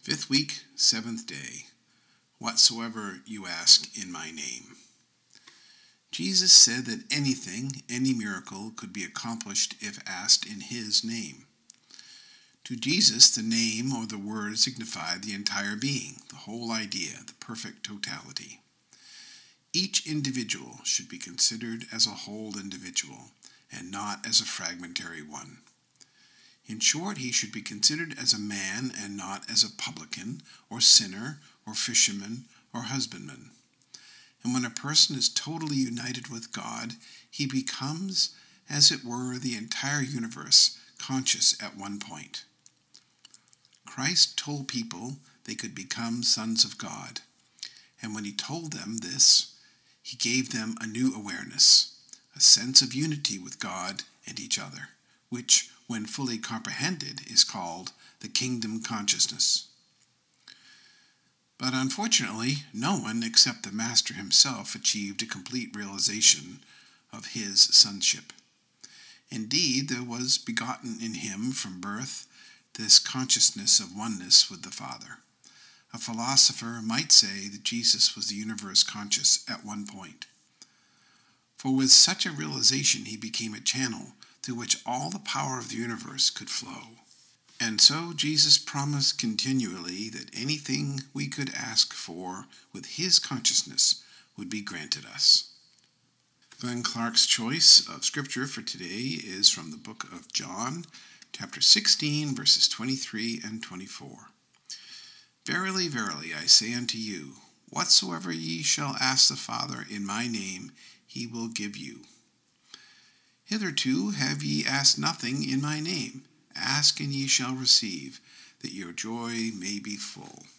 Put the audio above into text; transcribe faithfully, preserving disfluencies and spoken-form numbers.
Fifth week, seventh day. Whatsoever you ask in my name. Jesus said that anything, any miracle, could be accomplished if asked in his name. To Jesus, the name or the word signified the entire being, the whole idea, the perfect totality. Each individual should be considered as a whole individual and not as a fragmentary one. In short, he should be considered as a man and not as a publican or sinner or fisherman or husbandman. And when a person is totally united with God, he becomes, as it were, the entire universe conscious at one point. Christ told people they could become sons of God. And when he told them this, he gave them a new awareness, a sense of unity with God and each other, which, when fully comprehended, is called the kingdom consciousness. But unfortunately, no one except the Master himself achieved a complete realization of his sonship. Indeed, there was begotten in him from birth this consciousness of oneness with the Father. A philosopher might say that Jesus was the universe conscious at one point. For with such a realization he became a channel through which all the power of the universe could flow. And so Jesus promised continually that anything we could ask for with his consciousness would be granted us. Glenn Clark's choice of scripture for today is from the book of John, chapter sixteen, verses twenty-three and twenty-four. Verily, verily, I say unto you, whatsoever ye shall ask the Father in my name, he will give you. Hitherto have ye asked nothing in my name. Ask, and ye shall receive, that your joy may be full.